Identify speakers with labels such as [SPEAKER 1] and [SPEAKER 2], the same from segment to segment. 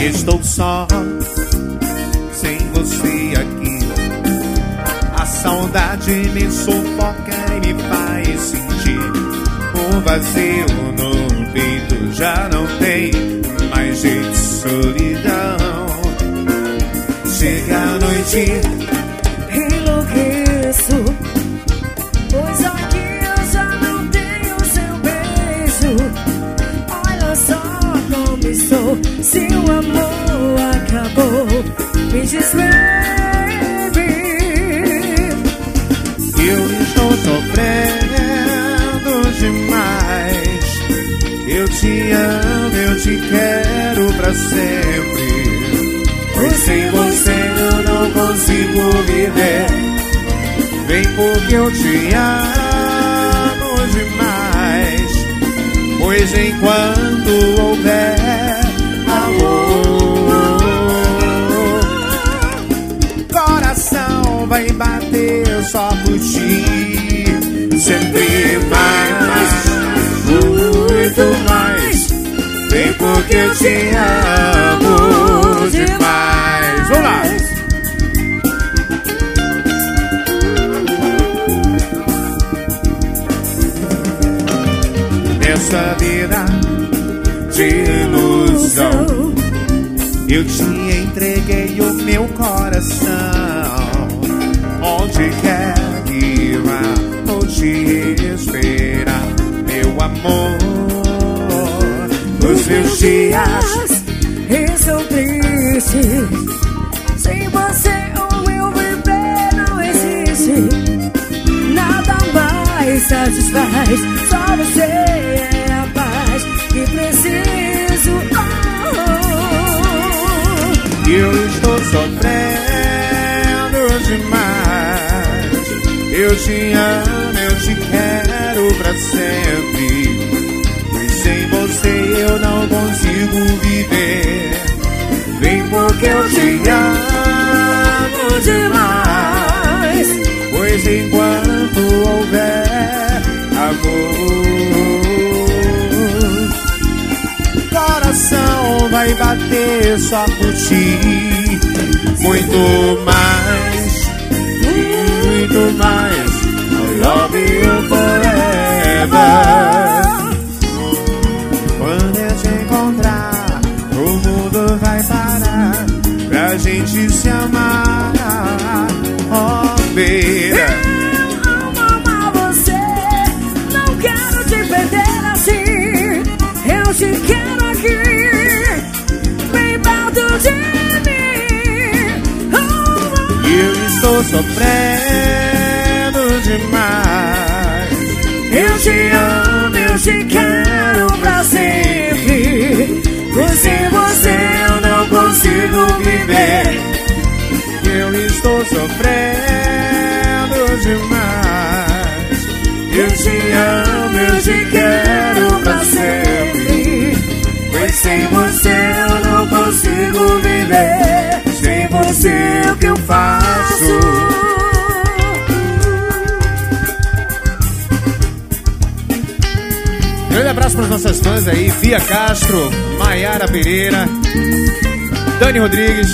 [SPEAKER 1] Estou só, sem você aqui. A saudade me sufoca e me faz sentir o vazio no peito. Já não tem mais jeito de solidão. Chega a noite,
[SPEAKER 2] enlouqueço, pois aqui eu já não tenho seu beijo. Olha só como estou, seu amor acabou. Me diz, baby,
[SPEAKER 1] eu estou sofrendo demais. Eu te amo, eu te quero pra sempre. Pois sem você eu não consigo viver. Vem porque eu te amo demais. Pois enquanto houver amor, coração vai bater só por ti. Sempre mais, muito mais. Vem porque eu te amo demais. Vamos lá! Nessa vida de ilusão, eu te entreguei o meu coração. Onde quer que vá, vou te esperar, meu amor. Os meus dias
[SPEAKER 2] estou triste. Sem você o meu viver não existe. Nada mais satisfaz. Só você é a paz que preciso.
[SPEAKER 1] Eu estou sofrendo demais. Eu te amo, eu te quero pra sempre. Pois sem você eu não consigo viver. Vem porque eu te amo demais. Pois enquanto houver amor, coração vai bater só por ti. Muito mais, muito mais. I love you forever. Quando eu te encontrar, o mundo vai parar pra gente se amar. Oh, baby,
[SPEAKER 2] eu amo amar você. Não quero te perder assim. Eu te quero aqui, bem perto de mim.
[SPEAKER 1] eu estou sofrendo demais.
[SPEAKER 2] Eu te amo, eu te quero pra sempre. Pois sem você eu não consigo viver.
[SPEAKER 1] Eu estou sofrendo demais.
[SPEAKER 2] Eu te amo, eu te quero pra sempre. Pois sem você eu não consigo viver. Sem você o que eu faço?
[SPEAKER 1] Grande abraço para as nossas fãs aí, Fia Castro, Maiara Pereira, Dani Rodrigues,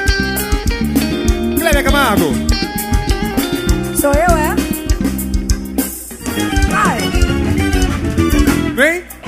[SPEAKER 1] Clélia Camargo.
[SPEAKER 2] Sou eu, é? Vai!
[SPEAKER 1] Vem!